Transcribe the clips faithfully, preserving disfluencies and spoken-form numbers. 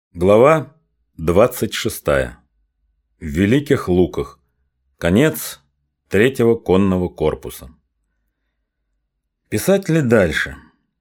Глава двадцать шестая. В Великих Луках. Конец третьего конного корпуса. Писать ли дальше?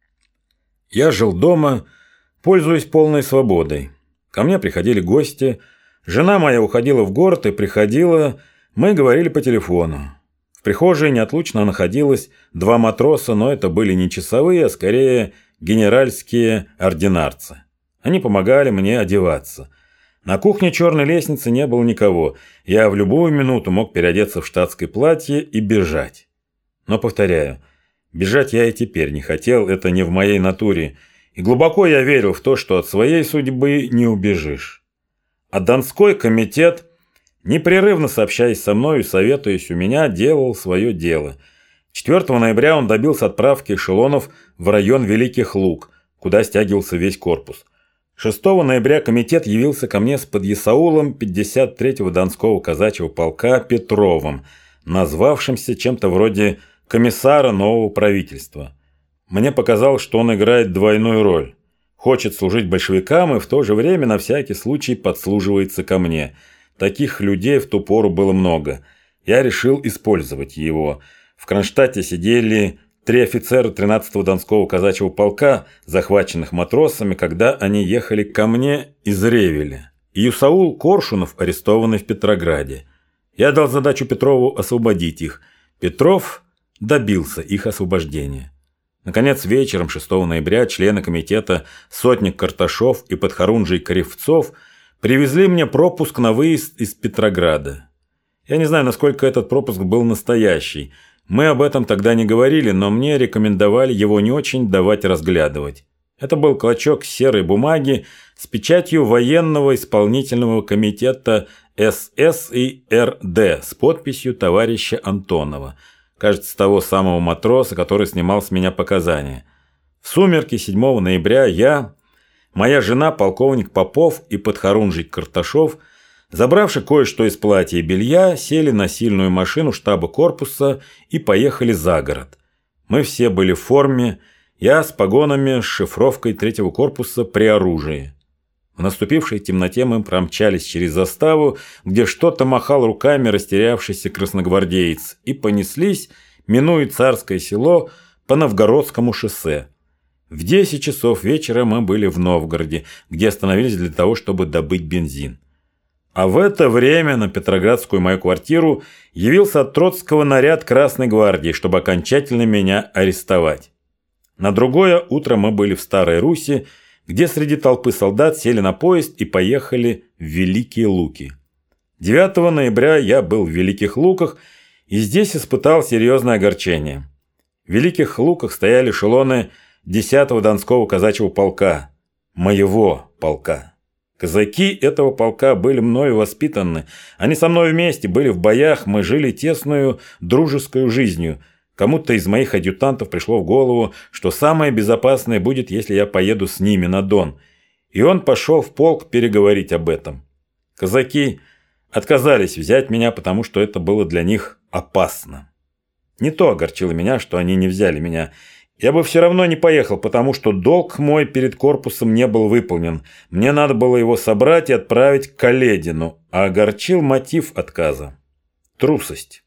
Я жил дома, пользуясь полной свободой. Ко мне приходили гости, жена моя уходила в город и приходила, мы говорили по телефону. В прихожей неотлучно находилось два матроса, но это были не часовые, а скорее генеральские ординарцы. Они помогали мне одеваться. На кухне черной лестницы не было никого. Я в любую минуту мог переодеться в штатское платье и бежать. Но, повторяю, бежать я и теперь не хотел, это не в моей натуре. И глубоко я верил в то, что от своей судьбы не убежишь. А Донской комитет, непрерывно сообщаясь со мной и советуясь у меня, делал свое дело. четвёртого ноября он добился отправки эшелонов в район Великих Лук, куда стягивался весь корпус. шестого ноября комитет явился ко мне с подъясаулом пятьдесят третьего Донского казачьего полка Петровым, назвавшимся чем-то вроде комиссара нового правительства. Мне показалось, что он играет двойную роль. Хочет служить большевикам и в то же время на всякий случай подслуживается ко мне. Таких людей в ту пору было много. Я решил использовать его. В Кронштадте сидели три офицера тринадцатого Донского казачьего полка, захваченных матросами, когда они ехали ко мне из Ревеля. И Исаул Коршунов, арестованный в Петрограде. Я дал задачу Петрову освободить их. Петров добился их освобождения. Наконец, вечером шестого ноября члены комитета сотник Карташов и подхорунжий Кривцов привезли мне пропуск на выезд из Петрограда. Я не знаю, насколько этот пропуск был настоящий. Мы об этом тогда не говорили, но мне рекомендовали его не очень давать разглядывать. Это был клочок серой бумаги с печатью военного исполнительного комитета эс эс и эр дэ с подписью товарища Антонова, кажется, того самого матроса, который снимал с меня показания. В сумерки седьмого ноября я, моя жена, полковник Попов и подхорунжий Карташов, забравши кое-что из платья и белья, сели на сильную машину штаба корпуса и поехали за город. Мы все были в форме, я с погонами, с шифровкой третьего корпуса при оружии. В наступившей темноте мы промчались через заставу, где что-то махал руками растерявшийся красногвардеец, и понеслись, минуя Царское село, по Новгородскому шоссе. В десять часов вечера мы были в Новгороде, где остановились для того, чтобы добыть бензин. А в это время на Петроградскую мою квартиру явился от Троцкого наряд Красной гвардии, чтобы окончательно меня арестовать. На другое утро мы были в Старой Руси, где среди толпы солдат сели на поезд и поехали в Великие Луки. девятого ноября я был в Великих Луках и здесь испытал серьезное огорчение. В Великих Луках стояли эшелоны десятого Донского казачьего полка, моего полка. Казаки этого полка были мною воспитаны. Они со мной вместе были в боях, мы жили тесную дружескую жизнью. Кому-то из моих адъютантов пришло в голову, что самое безопасное будет, если я поеду с ними на Дон. И он пошел в полк переговорить об этом. Казаки отказались взять меня, потому что это было для них опасно. Не то огорчило меня, что они не взяли меня. Я бы все равно не поехал, потому что долг мой перед корпусом не был выполнен. Мне надо было его собрать и отправить к Каледину, а огорчил мотив отказа – трусость.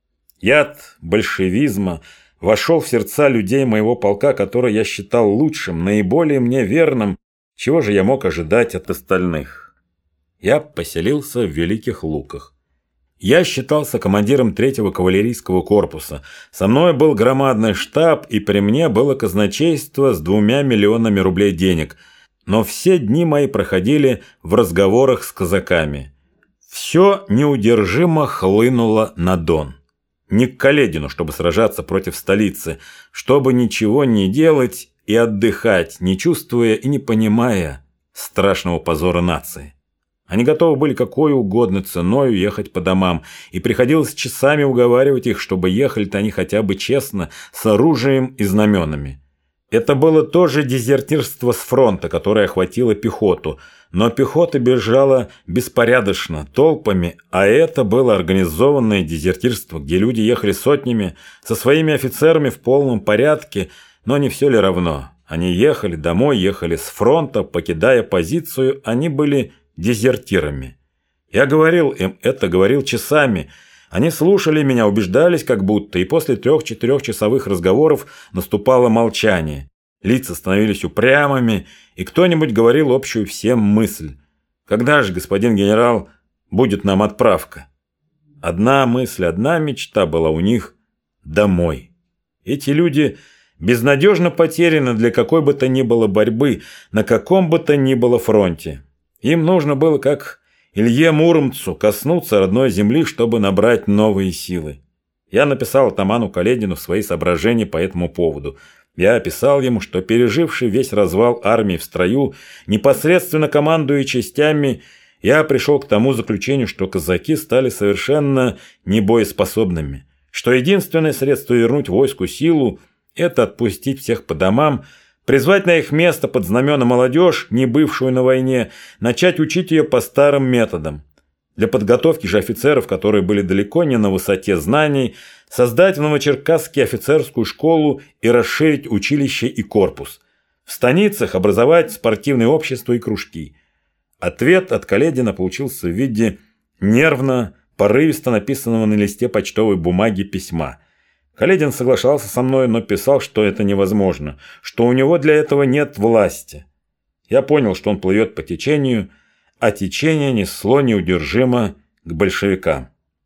Яд большевизма вошел в сердца людей моего полка, который я считал лучшим, наиболее мне верным. Чего же я мог ожидать от остальных? Я поселился в Великих Луках. Я считался командиром третьего кавалерийского корпуса. Со мной был громадный штаб, и при мне было казначейство с двумя миллионами рублей денег. Но все дни мои проходили в разговорах с казаками. Все неудержимо хлынуло на Дон. Не к Каледину, чтобы сражаться против столицы, чтобы ничего не делать и отдыхать, не чувствуя и не понимая страшного позора нации. Они готовы были какой угодно ценой ехать по домам, и приходилось часами уговаривать их, чтобы ехали-то они хотя бы честно, с оружием и знаменами. Это было тоже дезертирство с фронта, которое охватило пехоту, но пехота бежала беспорядочно, толпами, а это было организованное дезертирство, где люди ехали сотнями, со своими офицерами в полном порядке, но не все ли равно? Они ехали домой, ехали с фронта, покидая позицию, они были дезертирами. Я говорил им это, говорил часами. Они слушали меня, убеждались как будто, и после трех-четырехчасовых разговоров наступало молчание. Лица становились упрямыми, и кто-нибудь говорил общую всем мысль. Когда же, господин генерал, будет нам отправка? Одна мысль, одна мечта была у них – домой. Эти люди безнадежно потеряны для какой бы то ни было борьбы, на каком бы то ни было фронте. Им нужно было, как Илье Муромцу, коснуться родной земли, чтобы набрать новые силы. Я написал атаману Каледину свои соображения по этому поводу. Я описал ему, что переживший весь развал армии в строю, непосредственно командуя частями, я пришел к тому заключению, что казаки стали совершенно небоеспособными, что единственное средство вернуть войску силу – это отпустить всех по домам, призвать на их место под знамена молодежь, не бывшую на войне, начать учить ее по старым методам. Для подготовки же офицеров, которые были далеко не на высоте знаний, создать в Новочеркасске офицерскую школу и расширить училище и корпус. В станицах образовать спортивные общества и кружки. Ответ от Каледина получился в виде нервно, порывисто написанного на листе почтовой бумаги письма. Каледин соглашался со мной, но писал, что это невозможно, что у него для этого нет власти. Я понял, что он плывет по течению, а течение несло неудержимо к большевикам.